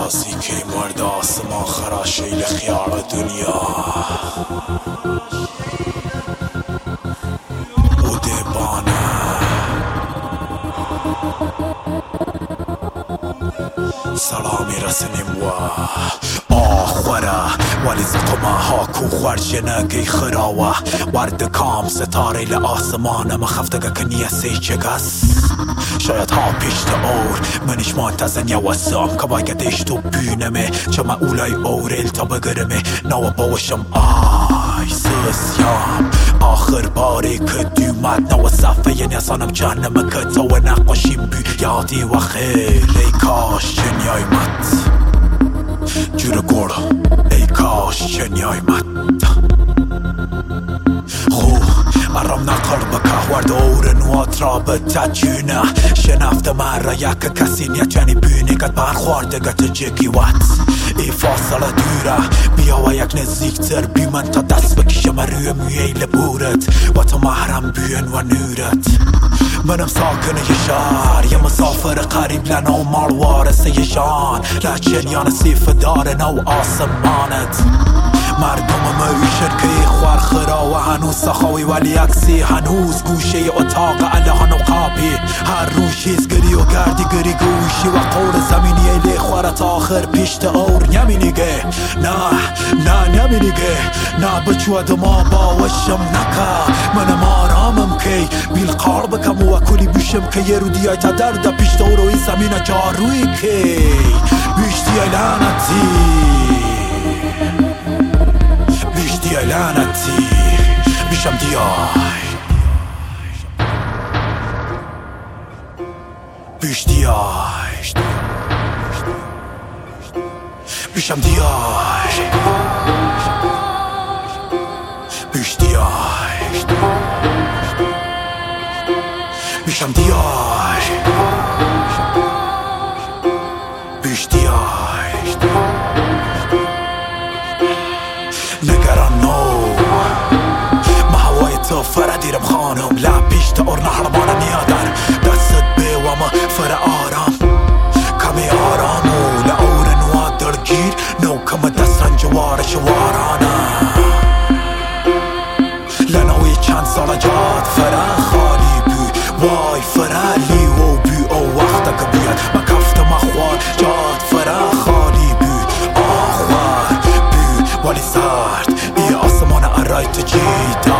رازی که مرد آسمان خراشیل خیال دنیا بوده بانه سلامی رسنیم و آخوره ولی زقما ها کو خورجنه گی خراوه ورد کام ستاره لآسمان مخفتگه کنیه سی چگس شاید ها پیشت اور منش منتظن یا وسام که باید اشتو بینمه چه ما اولای اورل تا بگرمه نو باوشم آی سوسیام آخر باری که دیومد نو صفحه نیسانم جهنم که تو نقاشیم بی یادی و خیلی کاش جنیای مد جور گوڑ ای کاش جنیای مد ارم نقل بکه ورد اور نوات را به تجونه شنفت من را یک کسی نیتونی بینی گت برخورده گت جگی وات ای فاصله دوره بیا و یک نزدیکتر بی من تا دست بکشم روی میل بورت و تو محرم بیان و نورت منم ساکن یه شهر یه مسافر قریب لنو مال وارثه شان لچنیان سیف داره نو آسمانت مردم معیشن که خوار خرا و هنوز سخاوی ولی اکسی هنوز گوشه اتاق الهان و قابی هر روشیز گری و گردی گری گوشی و قول زمینی ایلی خوارت آخر پیشت اور نمینیگه نه نمینیگه نه بچود ما باوشم نکه منم آرامم که بیل قار بکم و کلی بیشم که یه رو دیای تا درد پیشت اور و این زمین جاروی که بیشتی لعنتی بیشتی لعنتی بیشم دیای بیشتی بیشم دیای بیشتی بیشم دیای بیشتی نگران نو ما هوای تو فردیرم خانم لب پیشت اور نهربانه نیادن دستت به و ما فر آرام کمی آرامو لعور نوا درگیر نو کم دستن جوار شوارانه لنوی چند سال جاد فر خالی بی وای فرلی و بی او وقت که بیاد ما کفت مخوار جاد فر خالی بی آخوار بی ولی سرد ای آسمان ارایت جیدا